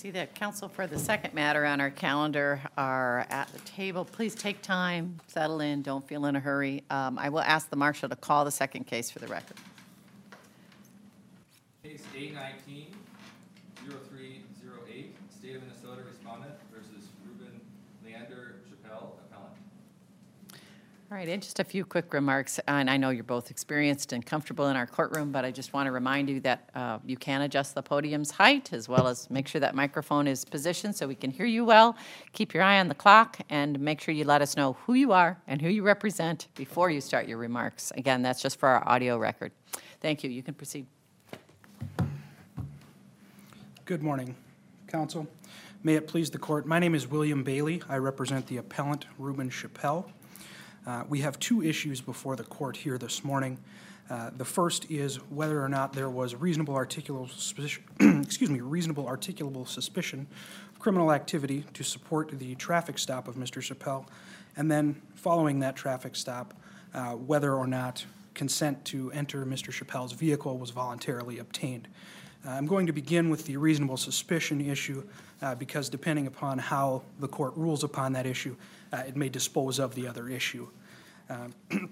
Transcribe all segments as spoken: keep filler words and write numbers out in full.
see that counsel for the second matter on our calendar are at the table. Please take time, settle in, don't feel in a hurry. Um, I will ask the marshal to call the second case for the record. Case A nineteen zero three zero eight, State of Minnesota respondent versus Ruben Leander Chappelle, appellant. All right, and just a few quick remarks. And I know you're both experienced and comfortable in our courtroom, but I just want to remind you that uh, you can adjust the podium's height as well as make sure that microphone is positioned so we can hear you well. Keep your eye on the clock and make sure you let us know who you are and who you represent before you start your remarks. Again, that's just for our audio record. Thank you. You can proceed. Good morning, counsel. May it please the court, my name is William Bailey. I represent the appellant Ruben Chappelle. Uh, we have two issues before the court here this morning. Uh, the first is whether or not there was reasonable articulable suspicion, excuse me, reasonable articulable suspicion of criminal activity to support the traffic stop of Mister Chappelle, and then following that traffic stop, uh, whether or not consent to enter Mister Chappelle's vehicle was voluntarily obtained. Uh, I'm going to begin with the reasonable suspicion issue uh, because depending upon how the court rules upon that issue, uh, it may dispose of the other issue. Uh,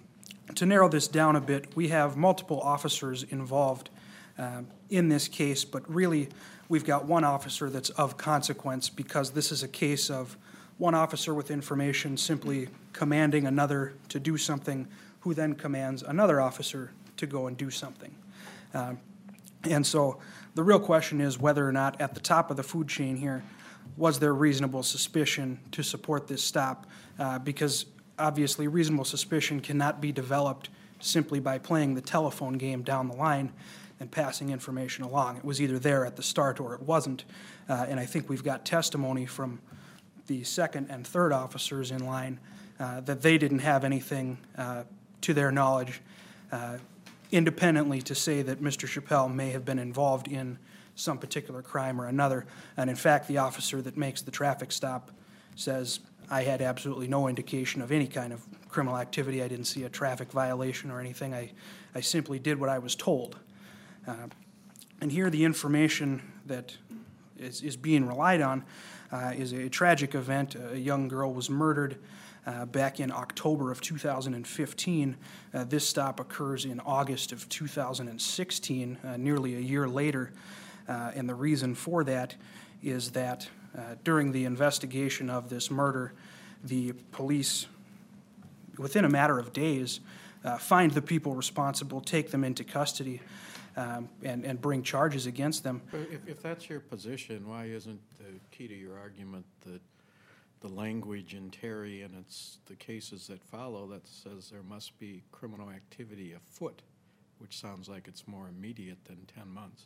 to narrow this down a bit, we have multiple officers involved uh, in this case, but really we've got one officer that's of consequence because this is a case of one officer with information simply commanding another to do something who then commands another officer to go and do something. Uh, and so the real question is whether or not at the top of the food chain here, was there reasonable suspicion to support this stop? Uh, because obviously reasonable suspicion cannot be developed simply by playing the telephone game down the line and passing information along. It was either there at the start or it wasn't. Uh, and I think we've got testimony from the second and third officers in line uh, that they didn't have anything uh, to their knowledge uh, independently to say that Mister Chappelle may have been involved in some particular crime or another. And in fact, the officer that makes the traffic stop says, I had absolutely no indication of any kind of criminal activity. I didn't see a traffic violation or anything. I, I simply did what I was told. Uh, and here the information that is, is being relied on uh, is a tragic event. A young girl was murdered Uh, back in October of two thousand fifteen. Uh, this stop occurs in August of two thousand sixteen, uh, nearly a year later. Uh, and the reason for that is that uh, during the investigation of this murder, the police, within a matter of days, uh, find the people responsible, take them into custody, um, and, and bring charges against them. But if, if that's your position, why isn't the key to your argument that the language in Terry and it's the cases that follow that says there must be criminal activity afoot, which sounds like it's more immediate than ten months?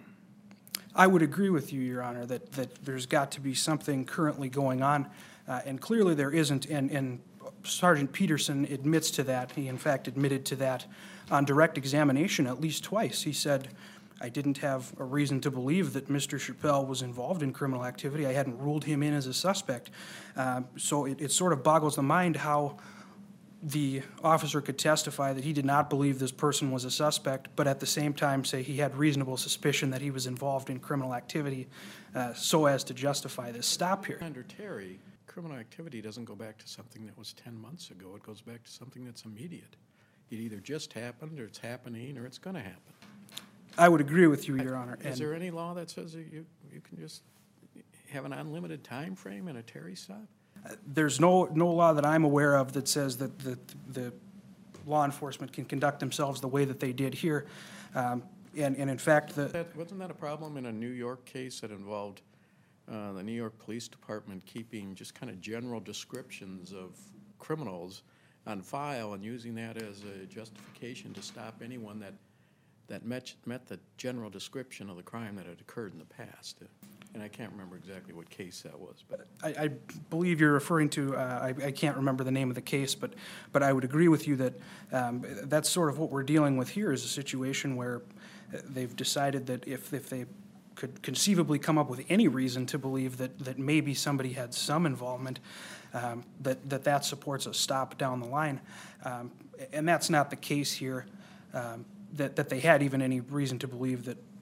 I would agree with you, Your Honor, that, that there's got to be something currently going on, uh, and clearly there isn't, and, and Sergeant Peterson admits to that. He, in fact, admitted to that on direct examination at least twice. He said, I didn't have a reason to believe that Mister Chappelle was involved in criminal activity. I hadn't ruled him in as a suspect. Uh, so it, it sort of boggles the mind how the officer could testify that he did not believe this person was a suspect, but at the same time say he had reasonable suspicion that he was involved in criminal activity uh, so as to justify this stop here. Under Terry, criminal activity doesn't go back to something that was ten months ago. It goes back to something that's immediate. It either just happened, or it's happening, or it's going to happen. I would agree with you, Your Honor. Is there any law that says that you, you can just have an unlimited time frame in a Terry stop? Uh, there's no, no law that I'm aware of that says that the, the law enforcement can conduct themselves the way that they did here. Um, and, and in fact, the... That, wasn't that a problem in a New York case that involved uh, the New York Police Department keeping just kind of general descriptions of criminals on file and using that as a justification to stop anyone that that met, met the general description of the crime that had occurred in the past? And I can't remember exactly what case that was. But I, I believe you're referring to, uh, I, I can't remember the name of the case, but, but I would agree with you that um, that's sort of what we're dealing with here, is a situation where they've decided that if, if they could conceivably come up with any reason to believe that, that maybe somebody had some involvement, um, that, that that supports a stop down the line. Um, and that's not the case here. Um, That, that they had even any reason to believe that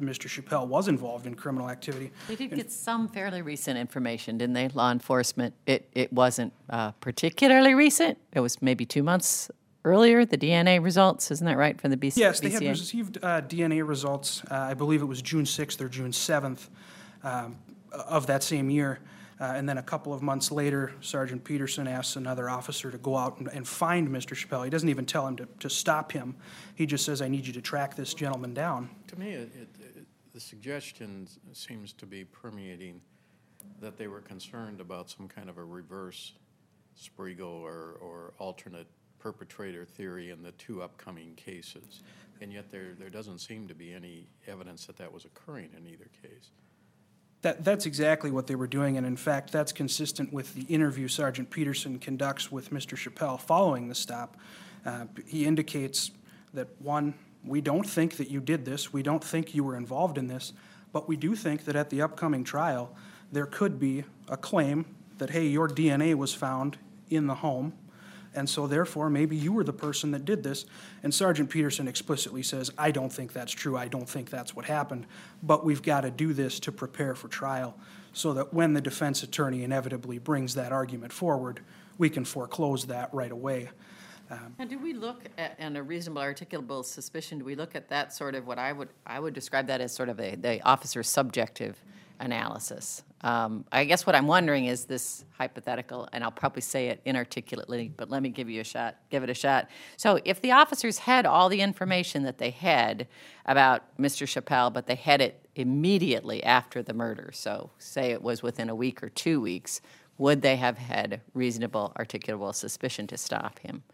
Mister Chappelle was involved in criminal activity. They did get some fairly recent information, didn't they, law enforcement? It, it wasn't uh, particularly recent. It was maybe two months earlier, the D N A results, isn't that right, from the B C A? Yes, they had received uh, D N A results, uh, I believe it was June sixth or June seventh um, of that same year. Uh, and then a couple of months later, Sergeant Peterson asks another officer to go out and, and find Mister Chappelle. He doesn't even tell him to, to stop him. He just says, I need you to track this gentleman down. To me, it, it, it, the suggestion seems to be permeating that they were concerned about some kind of a reverse Sprigo or, or alternate perpetrator theory in the two upcoming cases. And yet there, there doesn't seem to be any evidence that that was occurring in either case. That, that's exactly what they were doing, and in fact, that's consistent with the interview Sergeant Peterson conducts with Mister Chappelle following the stop. Uh, he indicates that, one, we don't think that you did this, we don't think you were involved in this, but we do think that at the upcoming trial, there could be a claim that, hey, your D N A was found in the home, and so therefore maybe you were the person that did this. And Sergeant Peterson explicitly says, I don't think that's true, I don't think that's what happened, but we've got to do this to prepare for trial so that when the defense attorney inevitably brings that argument forward, we can foreclose that right away. Um, And do we look at, and a reasonable articulable suspicion, do we look at that sort of what I would, I would describe that as sort of a, the officer's subjective analysis? Um, I guess what I'm wondering is this hypothetical, and I'll probably say it inarticulately, but let me give you a shot, give it a shot. So if the officers had all the information that they had about Mister Chappelle, but they had it immediately after the murder, so say it was within a week or two weeks, would they have had reasonable articulable suspicion to stop him?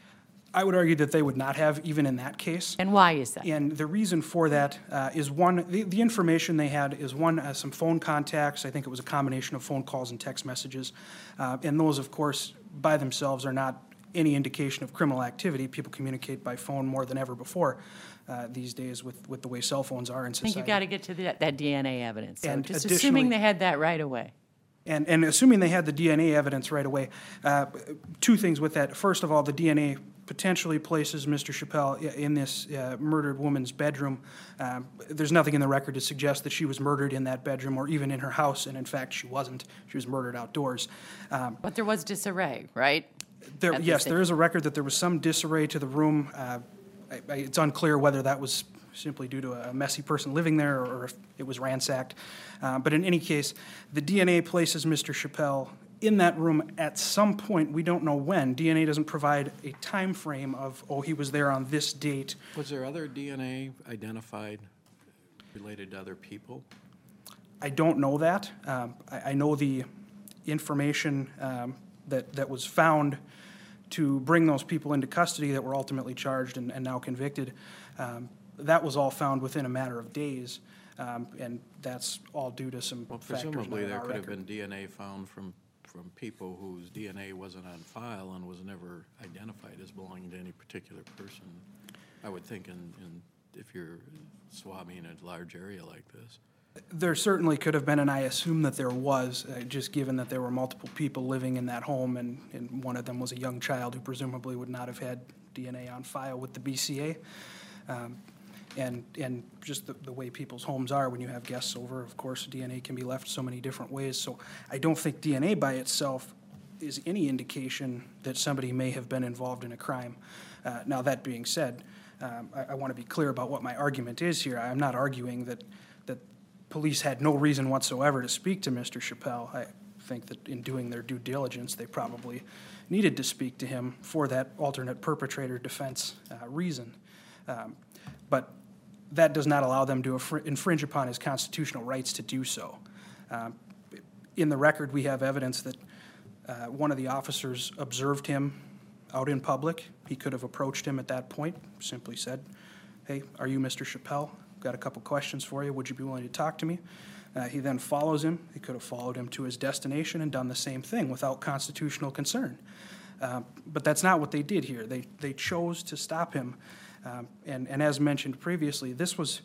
I would argue that they would not have, even in that case. And why is that? And the reason for that uh, is one, the, the information they had is one, uh, some phone contacts. I think it was a combination of phone calls and text messages. Uh, and those, of course, by themselves are not any indication of criminal activity. People communicate by phone more than ever before uh, these days with, with the way cell phones are in I society. think you got to get to that, that D N A evidence. So And just additionally- assuming they had that right away. And, and assuming they had the D N A evidence right away, uh, two things with that. First of all, the D N A potentially places Mister Chappelle i- in this uh, murdered woman's bedroom. Um, there's nothing in the record to suggest that she was murdered in that bedroom or even in her house, and in fact, she wasn't. She was murdered outdoors. Um, But there was disarray, right? there, At the yes, scene. there is a record that there was some disarray to the room. Uh, I, I, it's unclear whether that was simply due to a messy person living there or, or if it was ransacked. Uh, but in any case, the D N A places Mister Chappelle in that room at some point. We don't know when. D N A doesn't provide a time frame of, oh, he was there on this date. Was there other D N A identified related to other people? I don't know that. Um, I, I know the information um, that, that was found to bring those people into custody that were ultimately charged and, and now convicted. Um, that was all found within a matter of days, um, and that's all due to some Well, factors not presumably in there our could have record. been D N A found from, from people whose D N A wasn't on file and was never identified as belonging to any particular person. I would think in, in, if you're swabbing a large area like this. There certainly could have been, and I assume that there was, uh, just given that there were multiple people living in that home, and, and one of them was a young child who presumably would not have had D N A on file with the B C A. Um, and and just the, the way people's homes are when you have guests over, of course, D N A can be left so many different ways. So I don't think D N A by itself is any indication that somebody may have been involved in a crime. Uh, now, that being said, um, I, I want to be clear about what my argument is here. I'm not arguing that that police had no reason whatsoever to speak to Mister Chappelle. I think that in doing their due diligence, they probably needed to speak to him for that alternate perpetrator defense uh, reason. Um, but that does not allow them to infringe upon his constitutional rights to do so. Um, in the record, we have evidence that uh, one of the officers observed him out in public. He could have approached him at that point, simply said, "Hey, are you Mister Chappelle? Got a couple questions for you. Would you be willing to talk to me?" Uh, he then follows him. He could have followed him to his destination and done the same thing without constitutional concern. Uh, but that's not what they did here. They, they chose to stop him. Um, and, and as mentioned previously, this was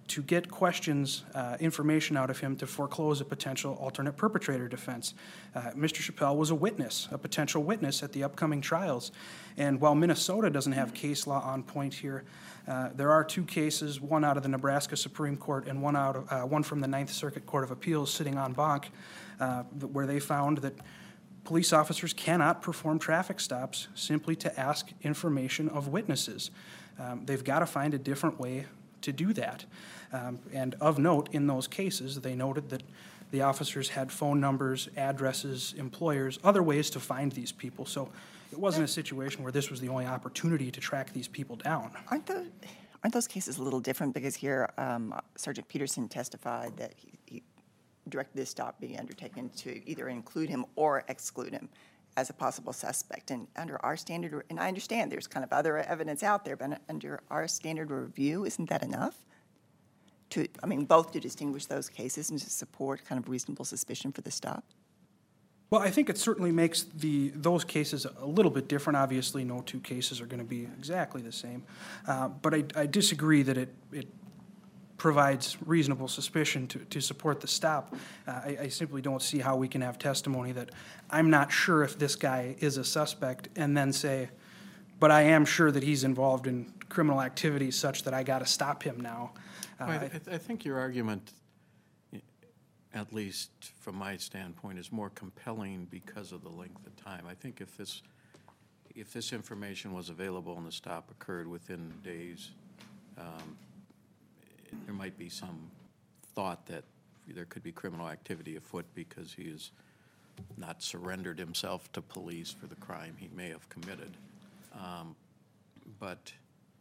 to get questions, uh, information out of him to foreclose a potential alternate perpetrator defense. Uh, Mister Chappelle was a witness, a potential witness at the upcoming trials. And while Minnesota doesn't have case law on point here, uh, there are two cases, one out of the Nebraska Supreme Court and one out of, uh, one from the Ninth Circuit Court of Appeals sitting en banc, uh, where they found that police officers cannot perform traffic stops simply to ask information of witnesses. Um, they've got to find a different way to do that. Um, and of note, in those cases, they noted that the officers had phone numbers, addresses, employers, other ways to find these people. So it wasn't a situation where this was the only opportunity to track these people down. Aren't those, aren't those cases a little different? Because here, um, Sergeant Peterson testified that he, he directed this stop be undertaken to either include him or exclude him as a possible suspect. And under our standard, and I understand there's kind of other evidence out there, but under our standard review, isn't that enough? To, I mean, both to distinguish those cases and to support kind of reasonable suspicion for the stop? Well, I think it certainly makes the those cases a little bit different. Obviously, no two cases are going to be exactly the same. Uh, but I, I disagree that it, it provides reasonable suspicion to, to support the stop. Uh, I, I simply don't see how we can have testimony that I'm not sure if this guy is a suspect and then say, but I am sure that he's involved in criminal activity such that I got to stop him now. Uh, Well, I, th- I think your argument, at least from my standpoint, is more compelling because of the length of time. I think if this, if this information was available and the stop occurred within days, um, there might be some thought that there could be criminal activity afoot because he has not surrendered himself to police for the crime he may have committed. Um, but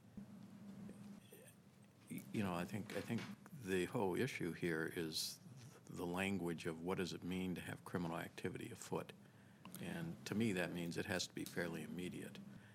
you know, I think I think the whole issue here is the language of what does it mean to have criminal activity afoot, and to me that means it has to be fairly immediate.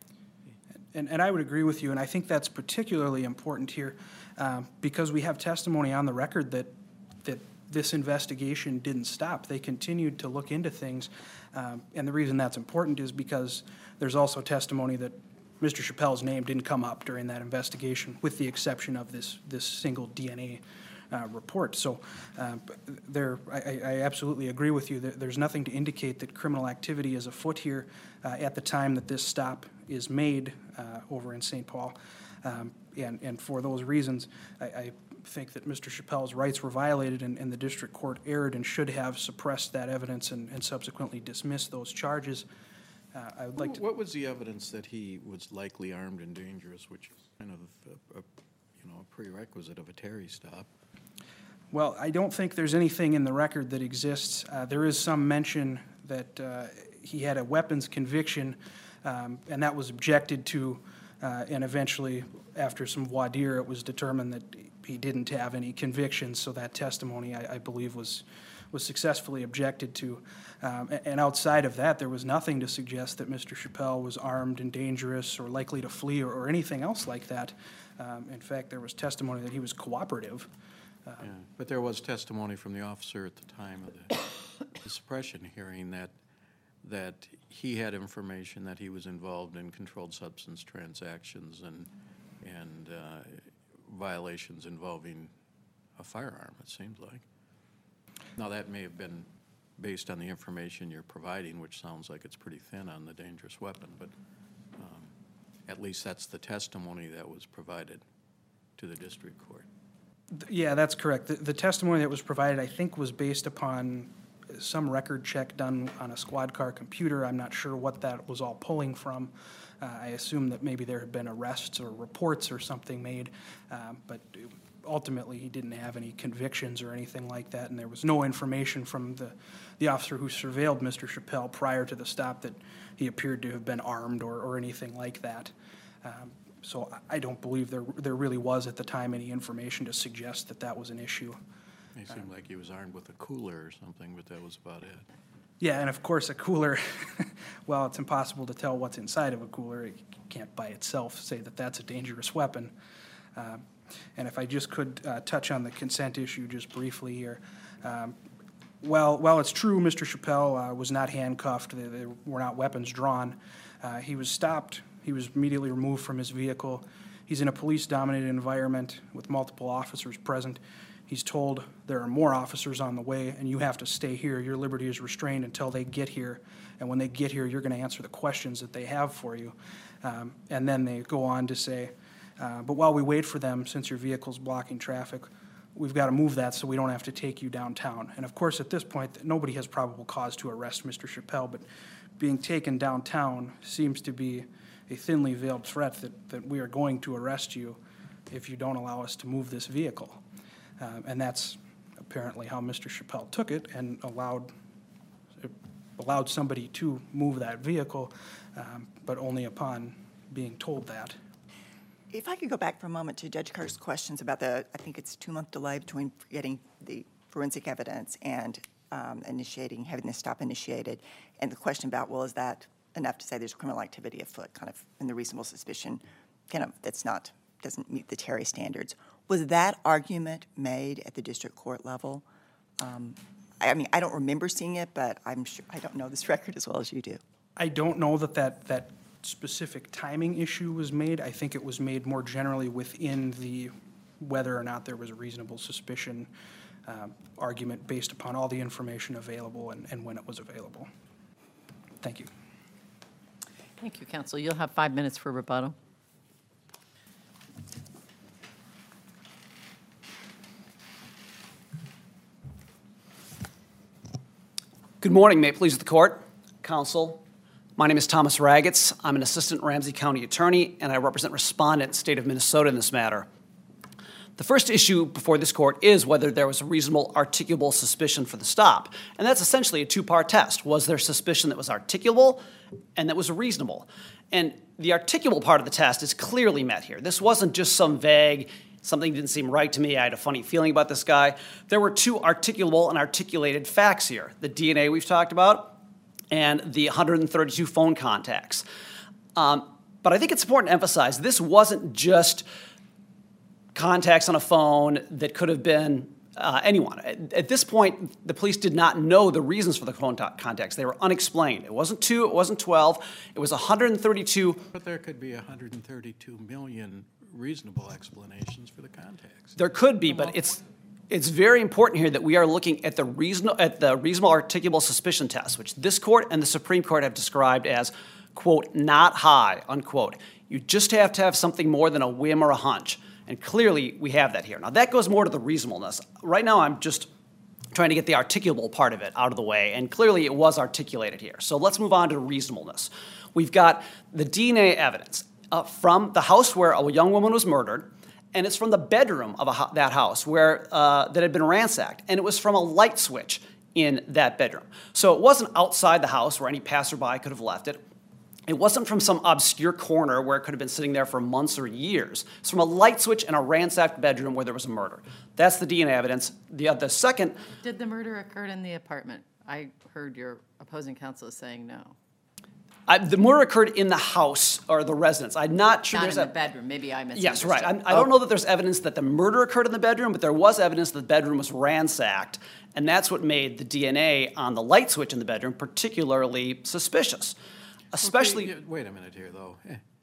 And, and I would agree with you, and I think that's particularly important here um, because we have testimony on the record that that this investigation didn't stop. They continued to look into things, um, and the reason that's important is because there's also testimony that Mister Chappelle's name didn't come up during that investigation, with the exception of this this single D N A uh, report. So, uh, there, I, I absolutely agree with you. That there's nothing to indicate that criminal activity is afoot here uh, at the time that this stop is made uh, over in Saint Paul, um, and and for those reasons, I, I think that Mister Chappelle's rights were violated, and, and the district court erred and should have suppressed that evidence and, and subsequently dismissed those charges. Uh, I would like to. What was the evidence that he was likely armed and dangerous, which is kind of a, a, you know, a prerequisite of a Terry stop? Well, I don't think there's anything in the record that exists. Uh, there is some mention that uh, he had a weapons conviction, um, and that was objected to, uh, and eventually, after some voir dire, it was determined that he didn't have any convictions, so that testimony, I, I believe, was was successfully objected to. Um, and outside of that, there was nothing to suggest that Mister Chappelle was armed and dangerous or likely to flee or, or anything else like that. Um, in fact, there was testimony that he was cooperative. Uh, Yeah, but there was testimony from the officer at the time of the, the suppression hearing that that he had information that he was involved in controlled substance transactions and and uh, violations involving a firearm, it seems like. Now, that may have been based on the information you're providing, which sounds like it's pretty thin on the dangerous weapon, but um, at least that's the testimony that was provided to the district court. th- Yeah, that's correct. The, the testimony that was provided, I think, was based upon some record check done on a squad car computer. I'm not sure what that was all pulling from. Uh, I assume that maybe there had been arrests or reports or something made, um, but ultimately he didn't have any convictions or anything like that, and there was no information from the, the officer who surveilled Mister Chappelle prior to the stop that he appeared to have been armed or, or anything like that. Um, so I I don't believe there, there really was at the time any information to suggest that that was an issue. It seemed like he was armed with a cooler or something, but that was about it. Yeah, and of course a cooler, well, it's impossible to tell what's inside of a cooler. It can't by itself say that that's a dangerous weapon. Um, and if I just could uh, touch on the consent issue just briefly here. Um, well, while it's true Mister Chappelle uh, was not handcuffed, there, there were not weapons drawn, uh, he was stopped, he was immediately removed from his vehicle, He's in a police-dominated environment with multiple officers present. He's told there are more officers on the way, and you have to stay here. Your liberty is restrained until they get here. And when they get here, you're going to answer the questions that they have for you. Um, and then they go on to say, uh, but while we wait for them, since your vehicle's blocking traffic, we've got to move that so we don't have to take you downtown. And of course, at this point, nobody has probable cause to arrest Mister Chappelle, but being taken downtown seems to be a thinly veiled threat that, that we are going to arrest you if you don't allow us to move this vehicle. Um, and that's apparently how Mister Chappelle took it and allowed allowed somebody to move that vehicle, um, but only upon being told that. If I could go back for a moment to Judge Kirk's questions about the, I think it's two-month delay between getting the forensic evidence and um, initiating, having this stop initiated, and the question about, well, is that enough to say there's criminal activity afoot, kind of in the reasonable suspicion, kind of that's not, doesn't meet the Terry standards. Was that argument made at the district court level? Um, I mean, I don't remember seeing it, but I'm sure, I don't know this record as well as you do. I don't know that that, that specific timing issue was made. I think it was made more generally within the whether or not there was a reasonable suspicion uh, argument based upon all the information available and, and when it was available. Thank you. Thank you, counsel. You'll have five minutes for rebuttal. Good morning. May it please the court, counsel. My name is Thomas Ragatz. I'm an assistant Ramsey County attorney, and I represent respondent, state of Minnesota, in this matter. The first issue before this court is whether there was a reasonable articulable suspicion for the stop. And that's essentially a two-part test. Was there suspicion that was articulable and that was reasonable? And the articulable part of the test is clearly met here. This wasn't just some vague, something didn't seem right to me, I had a funny feeling about this guy. There were two articulable and articulated facts here. The D N A we've talked about and the one hundred thirty-two phone contacts. Um, but I think it's important to emphasize this wasn't just contacts on a phone that could have been uh, anyone. At, at this point, the police did not know the reasons for the phone t- contacts. They were unexplained. It wasn't two, it wasn't twelve, it was one hundred thirty-two. But there could be one hundred thirty-two million reasonable explanations for the contacts. There could be, but it's it's very important here that we are looking at the reasonable at the reasonable articulable suspicion test, which this court and the Supreme Court have described as, quote, not high, unquote. You just have to have something more than a whim or a hunch. And clearly, we have that here. Now, that goes more to the reasonableness. Right now, I'm just trying to get the articulable part of it out of the way, and clearly it was articulated here. So let's move on to reasonableness. We've got the D N A evidence uh, from the house where a young woman was murdered, and it's from the bedroom of a ho- that house where uh, that had been ransacked, and it was from a light switch in that bedroom. So it wasn't outside the house where any passerby could have left it. It wasn't from some obscure corner where it could have been sitting there for months or years. It's from a light switch in a ransacked bedroom where there was a murder. That's the D N A evidence. The, uh, the second... Did the murder occur in the apartment? I heard your opposing counsel saying no. I, the murder occurred in the house or the residence. I'm not sure Not there's in the a... bedroom. Maybe I misunderstood. Yes, right. I'm, I don't know that there's evidence that the murder occurred in the bedroom, but there was evidence that the bedroom was ransacked, and that's what made the D N A on the light switch in the bedroom particularly suspicious. Especially... Okay, wait a minute here, though.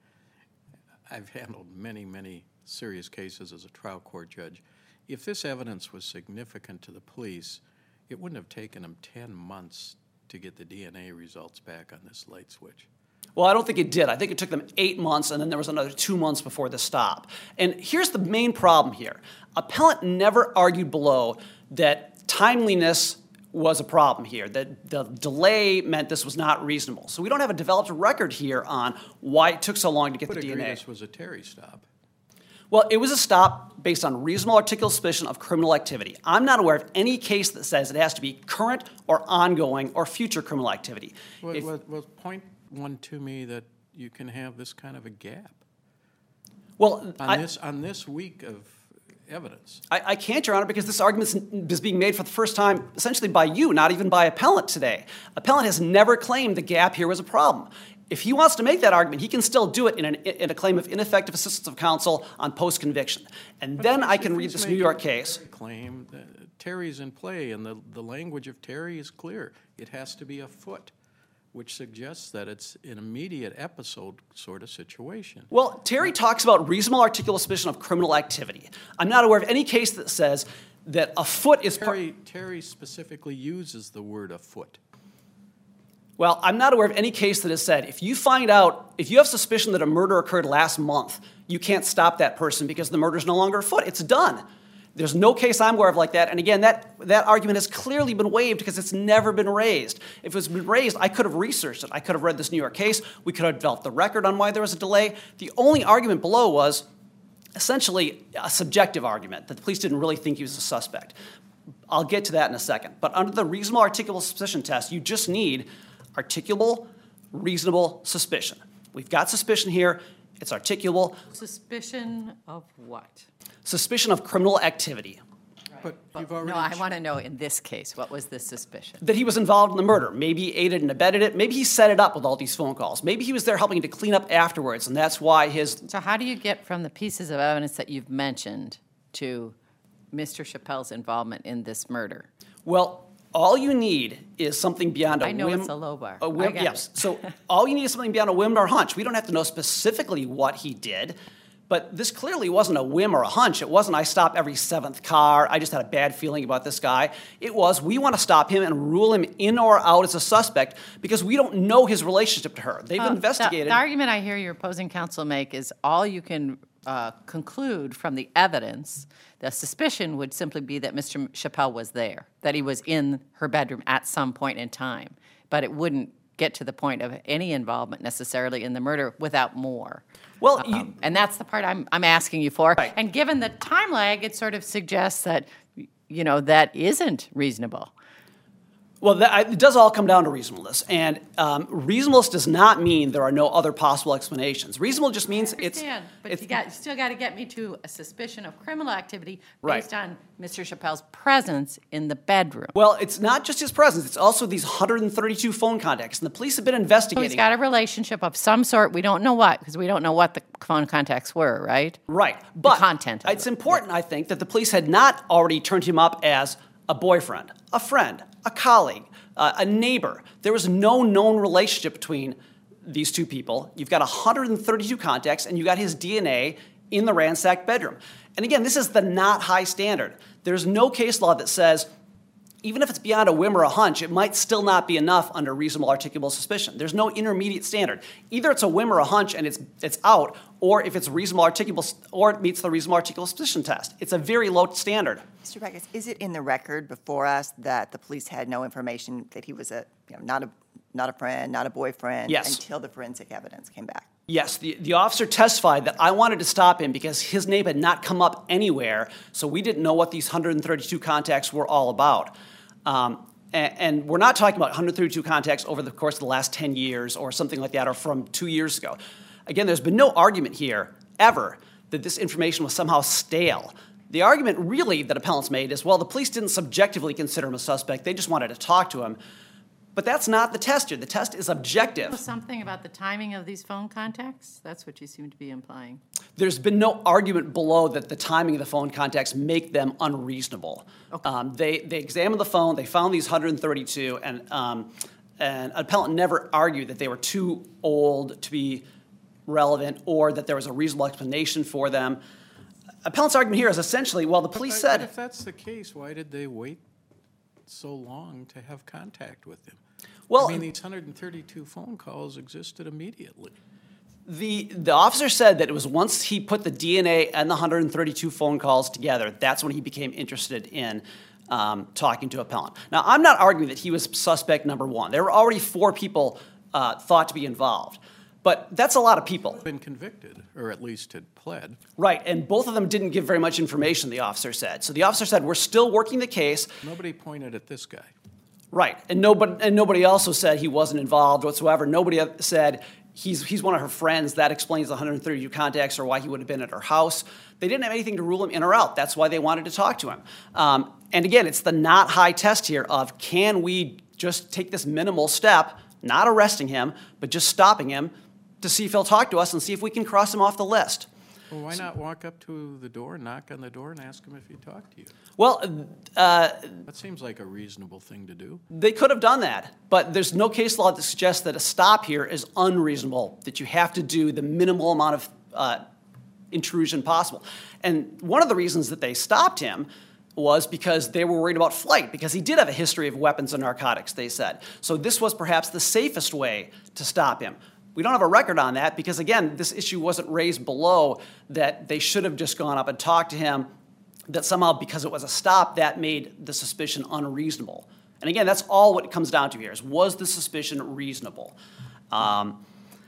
I've handled many, many serious cases as a trial court judge. If this evidence was significant to the police, it wouldn't have taken them ten months to get the D N A results back on this light switch. Well, I don't think it did. I think it took them eight months, and then there was another two months before the stop. And here's the main problem here. Appellant never argued below that timeliness was a problem here, that the delay meant this was not reasonable. So we don't have a developed record here on why it took so long to get I would the D N A. agree this was a Terry stop. Well, it was a stop based on reasonable articulable suspicion of criminal activity. I'm not aware of any case that says it has to be current or ongoing or future criminal activity. Well, If- well, well, point one to me that you can have this kind of a gap well, on I, this on this week of evidence. I, I can't, Your Honor, because this argument is being made for the first time essentially by you, not even by appellant today. Appellant has never claimed the gap here was a problem. If he wants to make that argument, he can still do it in, an, in a claim of ineffective assistance of counsel on post-conviction. And But then if I can he's read this New making York a case. Terry claim, uh, Terry's in play, and the, the language of Terry is clear. It has to be afoot. which suggests that it's an immediate episode sort of situation. Well, Terry talks about reasonable articulable suspicion of criminal activity. I'm not aware of any case that says that afoot is part. Terry, Terry specifically uses the word afoot. Well, I'm not aware of any case that has said if you find out, if you have suspicion that a murder occurred last month, you can't stop that person because the murder is no longer afoot. It's done. There's no case I'm aware of like that. And again, that, that argument has clearly been waived because it's never been raised. If it was been raised, I could have researched it. I could have read this New York case. We could have developed the record on why there was a delay. The only argument below was essentially a subjective argument that the police didn't really think he was a suspect. I'll get to that in a second. But under the reasonable articulable suspicion test, you just need articulable, reasonable suspicion. We've got suspicion here. It's articulable. Suspicion of what? Suspicion of criminal activity. But But- you've already. No, I want to know in this case, what was the suspicion? That he was involved in the murder. Maybe he aided and abetted it. Maybe he set it up with all these phone calls. Maybe he was there helping to clean up afterwards, and that's why his. So how do you get from the pieces of evidence that you've mentioned to Mister Chappelle's involvement in this murder? Well, all you need is something beyond a I know whim. it's a low bar. A whim, I got yes. it. So all you need is something beyond a whim or hunch. We don't have to know specifically what he did, but this clearly wasn't a whim or a hunch. It wasn't I stop every seventh car. I just had a bad feeling about this guy. It was we want to stop him and rule him in or out as a suspect because we don't know his relationship to her. They've Uh, the- investigated. The argument I hear your opposing counsel make is all you can uh, conclude from the evidence, the suspicion would simply be that Mister Chappelle was there, that he was in her bedroom at some point in time, but it wouldn't get to the point of any involvement necessarily in the murder without more. Well, you- Um, and that's the part I'm, I'm asking you for. Right. And given the time lag, it sort of suggests that, you know, that isn't reasonable. Well, that, it does all come down to reasonableness. And um, reasonableness does not mean there are no other possible explanations. Reasonable just means I it's. understand, but it's you got, you still got to get me to a suspicion of criminal activity Right. based on Mister Chappelle's presence in the bedroom. Well, it's not just his presence, it's also these one hundred thirty-two phone contacts. And the police have been So investigating. he's got a relationship of some sort. We don't know what, because we don't know what the phone contacts were, right? Right. But content of it's it. important, I think, that the police had not already turned him up as a boyfriend, a friend, a colleague, uh, a neighbor. There was no known relationship between these two people. You've got one hundred thirty-two contacts, and you got his D N A in the ransacked bedroom. And again, this is the not high standard. There's no case law that says, even if it's beyond a whim or a hunch, it might still not be enough under reasonable articulable suspicion. There's no intermediate standard. Either it's a whim or a hunch and it's it's out, or if it's reasonable articulable, or it meets the reasonable articulable suspicion test. It's a very low standard. Mister Baggett, is it in the record before us that the police had no information that he was a, you know, not a, not a friend, not a boyfriend? Yes. Until the forensic evidence came back? Yes, the, the officer testified that I wanted to stop him because his name had not come up anywhere, so we didn't know what these one hundred thirty-two contacts were all about. Um, and, and we're not talking about one hundred thirty-two contacts over the course of the last ten years or something like that, or from two years ago. Again, there's been no argument here, ever, that this information was somehow stale. The argument really that appellants made is, well, the police didn't subjectively consider him a suspect, they just wanted to talk to him. But that's not the test here. The test is objective. Something about the timing of these phone contacts? That's what you seem to be implying. There's been no argument below that the timing of the phone contacts make them unreasonable. Okay. Um, they, they examined the phone, they found these one hundred thirty-two, and, um, and an appellant never argued that they were too old to be relevant or that there was a reasonable explanation for them. Appellant's argument here is essentially, well, the police But- said. But if that's the case, why did they wait so long to have contact with him? Well, I mean, these one hundred thirty-two phone calls existed immediately. The, the officer said that it was once he put the D N A and the one hundred thirty-two phone calls together, that's when he became interested in um, talking to appellant. Now, I'm not arguing that he was suspect number one. There were already four people uh, thought to be involved. But that's a lot of people. Been convicted, or at least had pled. Right, and both of them didn't give very much information, the officer said. So the officer said, we're still working the case. Nobody pointed at this guy. Right, and nobody, and nobody also said he wasn't involved whatsoever. Nobody said he's, he's one of her friends. That explains the one hundred thirty-two contacts or why he would have been at her house. They didn't have anything to rule him in or out. That's why they wanted to talk to him. Um, and again, it's the not high test here of can we just take this minimal step, not arresting him, but just stopping him to see if he'll talk to us and see if we can cross him off the list. Well, why not walk up to the door, knock on the door, and ask him if he talked to you? Well, uh, That seems like a reasonable thing to do. they could have done that, but there's no case law that suggests that a stop here is unreasonable, that you have to do the minimal amount of uh, intrusion possible. And one of the reasons that they stopped him was because they were worried about flight, because he did have a history of weapons and narcotics, they said. So this was perhaps the safest way to stop him. We don't have a record on that because, again, this issue wasn't raised below that they should have just gone up and talked to him, that somehow because it was a stop, that made the suspicion unreasonable. And again, that's all what it comes down to here is, was the suspicion reasonable? Um,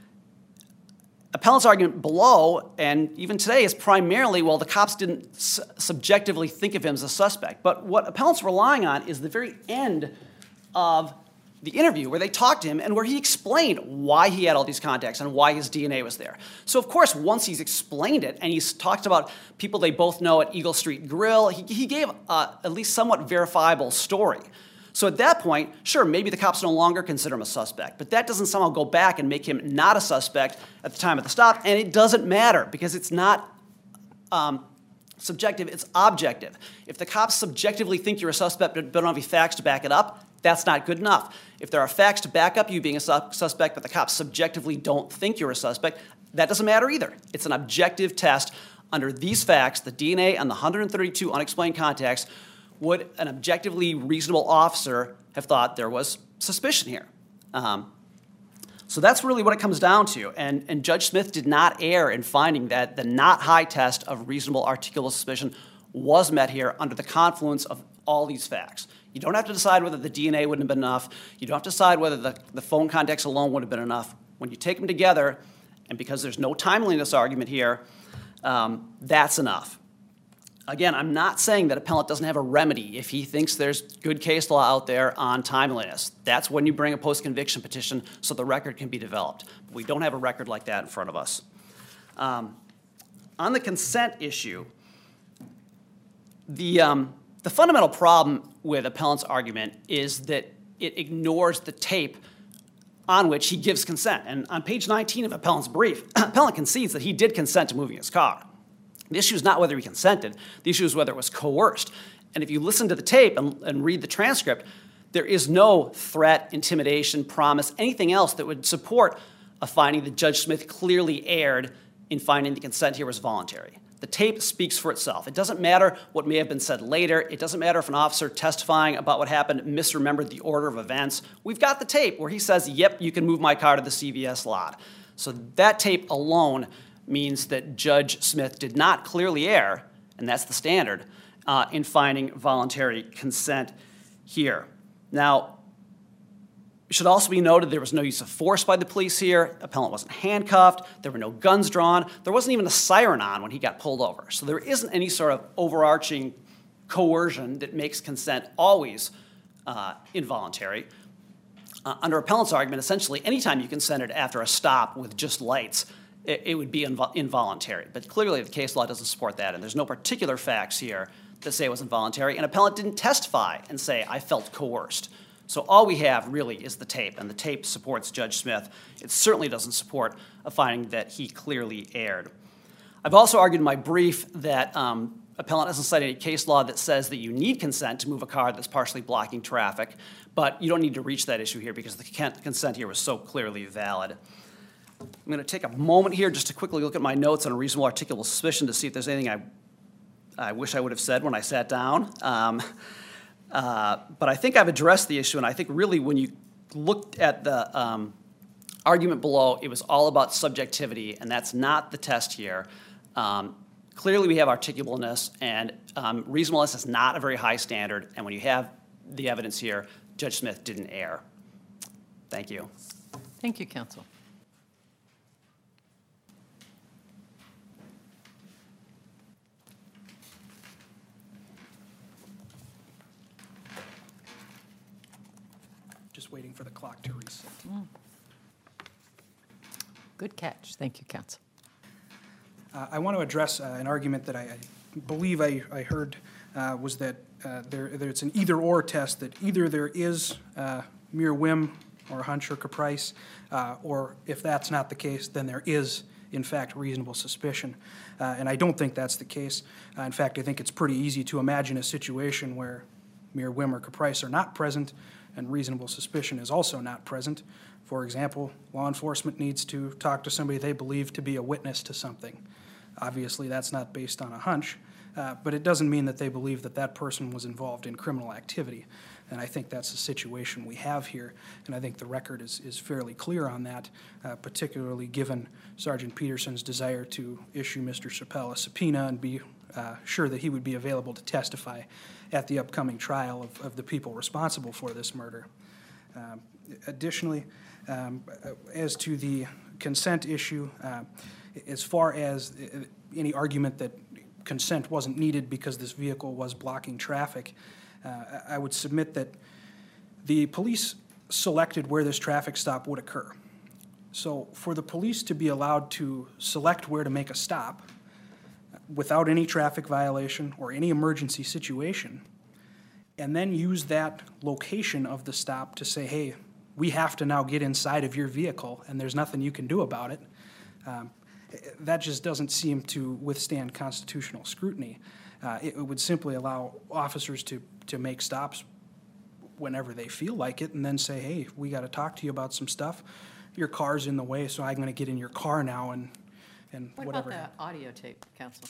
Appellant's argument below, and even today, is primarily, well, the cops didn't s- subjectively think of him as a suspect. But what appellant's relying on is the very end of the interview where they talked to him and where he explained why he had all these contacts and why his D N A was there. So, of course, once he's explained it and he's talked about people they both know at Eagle Street Grill, he, he gave uh, at least somewhat verifiable story. So at that point, sure, maybe the cops no longer consider him a suspect, but that doesn't somehow go back and make him not a suspect at the time of the stop, and it doesn't matter because it's not um, subjective, it's objective. If the cops subjectively think you're a suspect but don't have any facts to back it up, that's not good enough. If there are facts to back up you being a su- suspect but the cops subjectively don't think you're a suspect, that doesn't matter either. It's an objective test. Under these facts, the D N A and the one hundred thirty-two unexplained contacts, would an objectively reasonable officer have thought there was suspicion here? Um, so that's really what it comes down to. And, and Judge Smith did not err in finding that the not high test of reasonable articulable suspicion was met here under the confluence of all these facts. You don't have to decide whether the D N A wouldn't have been enough. You don't have to decide whether the, the phone contacts alone would have been enough. When you take them together, and because there's no timeliness argument here, um, that's enough. Again, I'm not saying that appellant doesn't have a remedy if he thinks there's good case law out there on timeliness. That's when you bring a post-conviction petition so the record can be developed. But we don't have a record like that in front of us. Um, on the consent issue, the, um, the fundamental problem with appellant's argument is that it ignores the tape on which he gives consent. And on page nineteen of appellant's brief, appellant concedes that he did consent to moving his car. The issue is not whether he consented. The issue is whether it was coerced. And if you listen to the tape and, and read the transcript, there is no threat, intimidation, promise, anything else that would support a finding that Judge Smith clearly erred in finding the consent here was voluntary. The tape speaks for itself. It doesn't matter what may have been said later. It doesn't matter if an officer testifying about what happened misremembered the order of events. We've got the tape where he says, yep, you can move my car to the C V S lot. So that tape alone means that Judge Smith did not clearly err, and that's the standard, uh, in finding voluntary consent here. Now, it should also be noted there was no use of force by the police here. Appellant wasn't handcuffed. There were no guns drawn. There wasn't even a siren on when he got pulled over. So there isn't any sort of overarching coercion that makes consent always uh, involuntary. Uh, under appellant's argument, essentially, anytime you consented after a stop with just lights, it, it would be invo- involuntary. But clearly the case law doesn't support that, and there's no particular facts here that say it was involuntary, and appellant didn't testify and say, I felt coerced. So all we have really is the tape, and the tape supports Judge Smith. It certainly doesn't support a finding that he clearly erred. I've also argued in my brief that um, appellant hasn't cited any case law that says that you need consent to move a car that's partially blocking traffic, but you don't need to reach that issue here because the consent here was so clearly valid. I'm going to take a moment here just to quickly look at my notes on a reasonable articulable suspicion to see if there's anything I, I wish I would have said when I sat down. Um, uh, but I think I've addressed the issue, and I think really when you looked at the um, argument below, it was all about subjectivity, and that's not the test here. Um, clearly we have articulableness, and um, reasonableness is not a very high standard, and when you have the evidence here, Judge Smith didn't err. Thank you. Thank you, counsel. Just waiting for the clock to reset. Good catch. Thank you, counsel. Uh, I want to address uh, an argument that I, I believe I, I heard uh, was that uh, there, there it's an either-or test, that either there is uh, mere whim or hunch or caprice, uh, or if that's not the case, then there is in fact, reasonable suspicion. Uh, And I don't think that's the case. Uh, In fact, I think it's pretty easy to imagine a situation where mere whim or caprice are not present and reasonable suspicion is also not present. For example, law enforcement needs to talk to somebody they believe to be a witness to something. Obviously, that's not based on a hunch, uh, but it doesn't mean that they believe that that person was involved in criminal activity. And I think that's the situation we have here, and I think the record is, is fairly clear on that, uh, particularly given Sergeant Peterson's desire to issue Mister Chappelle a subpoena and be uh, sure that he would be available to testify at the upcoming trial of, of the people responsible for this murder. Um, additionally, um, as to the consent issue, uh, as far as any argument that consent wasn't needed because this vehicle was blocking traffic, uh, I would submit that the police selected where this traffic stop would occur. So for the police to be allowed to select where to make a stop without any traffic violation or any emergency situation, and then use that location of the stop to say, hey, we have to now get inside of your vehicle and there's nothing you can do about it, um, that just doesn't seem to withstand constitutional scrutiny. Uh, it, it would simply allow officers to, to make stops whenever they feel like it and then say, hey, we got to talk to you about some stuff. Your car's in the way, so I'm going to get in your car now and, and What whatever. about the audio tape, counsel?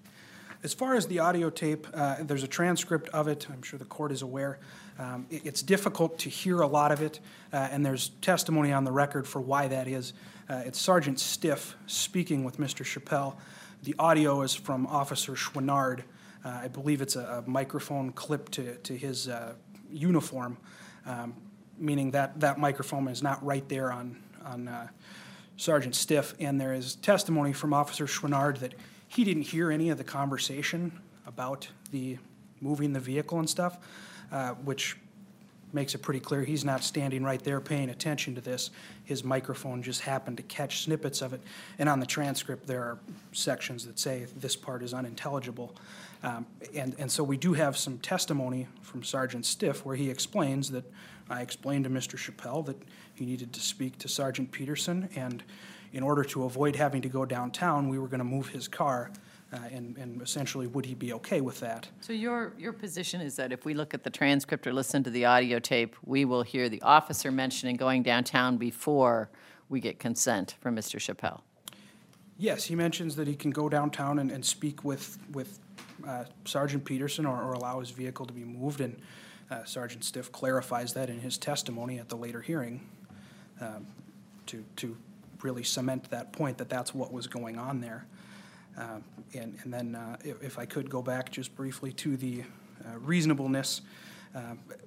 As far as the audio tape, uh, there's a transcript of it. I'm sure the court is aware. Um, it- It's difficult to hear a lot of it, uh, and there's testimony on the record for why that is. Uh, It's Sergeant Stiff speaking with Mister Chappelle. The audio is from Officer Schwinnard. Uh, I believe it's a a microphone clipped to to his uh, uniform, um, meaning that that microphone is not right there on, on uh, Sergeant Stiff. And there is testimony from Officer Schwinnard that he didn't hear any of the conversation about the moving the vehicle and stuff, uh, which makes it pretty clear he's not standing right there paying attention to this. His microphone just happened to catch snippets of it. And on the transcript, there are sections that say this part is unintelligible. Um, and, and so we do have some testimony from Sergeant Stiff where he explains that I explained to Mister Chappelle that he needed to speak to Sergeant Peterson, and in order to avoid having to go downtown, we were going to move his car, uh, and, and essentially, would he be okay with that? So your, your position is that if we look at the transcript or listen to the audio tape, we will hear the officer mentioning going downtown before we get consent from Mister Chappelle? Yes, he mentions that he can go downtown and, and speak with, with uh, Sergeant Peterson or, or allow his vehicle to be moved, and uh, Sergeant Stiff clarifies that in his testimony at the later hearing um, to, to really cement that point that that's what was going on there. Uh, and, and then uh, if, if I could go back just briefly to the uh, reasonableness, uh,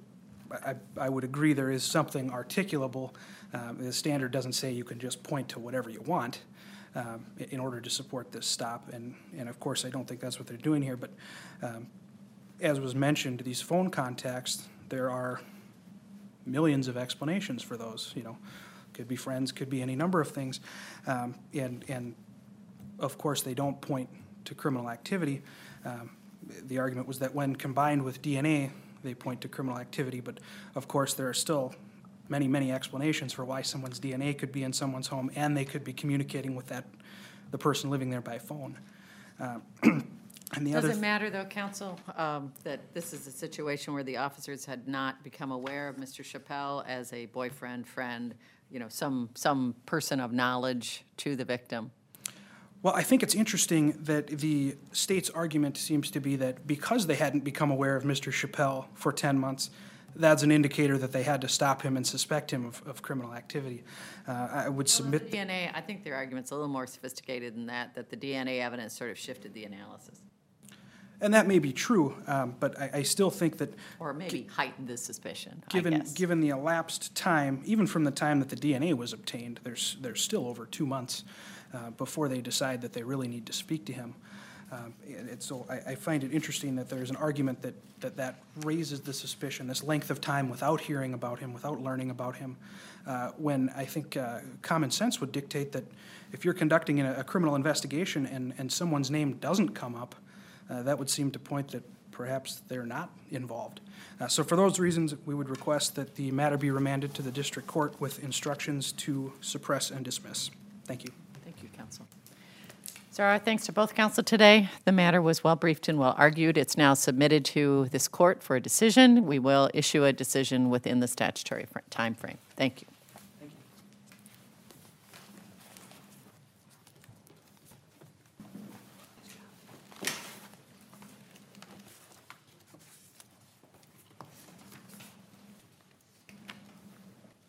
I, I would agree there is something articulable. Uh, the standard doesn't say you can just point to whatever you want um, in order to support this stop. And, and of course, I don't think that's what they're doing here. But um, as was mentioned, these phone contacts, there are millions of explanations for those, you know. Could be friends, could be any number of things. Um, and, and of course, they don't point to criminal activity. Um, the argument was that when combined with D N A, they point to criminal activity. But of course, there are still many, many explanations for why someone's D N A could be in someone's home, and they could be communicating with that, the person living there by phone. Uh, and the Does other it matter, though, counsel, um, that this is a situation where the officers had not become aware of Mister Chappelle as a boyfriend, friend, you know, some, some person of knowledge to the victim? Well, I think it's interesting that the state's argument seems to be that because they hadn't become aware of Mister Chappelle for ten months, that's an indicator that they had to stop him and suspect him of, of criminal activity. Uh, I would Well, the submit. D N A, I think their argument's a little more sophisticated than that, that the D N A evidence sort of shifted the analysis, And that may be true, um, but I, I still think that or maybe heightened the suspicion, I given, guess. given the elapsed time, even from the time that the D N A was obtained, there's, there's still over two months uh, before they decide that they really need to speak to him. Um, and it's, so I, I find it interesting that there's an argument that, that that raises the suspicion, this length of time without hearing about him, without learning about him, uh, when I think uh, common sense would dictate that if you're conducting a, a criminal investigation and, and someone's name doesn't come up, uh, that would seem to point that perhaps they're not involved. Uh, so for those reasons, we would request that the matter be remanded to the district court with instructions to suppress and dismiss. Thank you. Thank you, counsel. So our thanks to both counsel today. The matter was well briefed and well argued. It's now submitted to this court for a decision. We will issue a decision within the statutory fr- time frame. Thank you.